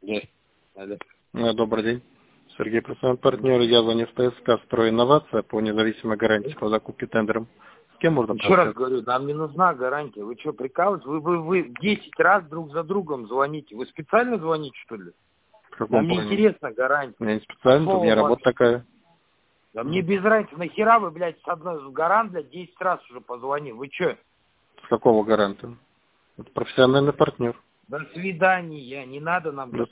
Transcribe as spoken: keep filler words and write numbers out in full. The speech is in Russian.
Да. Алло. Ну, добрый день. Сергей, профессиональный партнер. Я звоню в ТСК «Стройинновация» по независимой гарантии по закупке тендером. С кем можно Еще раз пообщаться? говорю, нам не нужна гарантия. Вы что, прикалываетесь? Вы, вы, вы десять раз друг за другом звоните. Вы специально звоните, что ли? В каком Нам не плане? интересна гарантия. У меня не специально, тут у меня Слово работа ваше. такая. Да мне без разницы. Нахера вы, блядь, с одной в гарант, блядь, десять раз уже позвонили. Вы что? С какого гаранта? Это профессиональный партнер. До свидания. Не надо нам До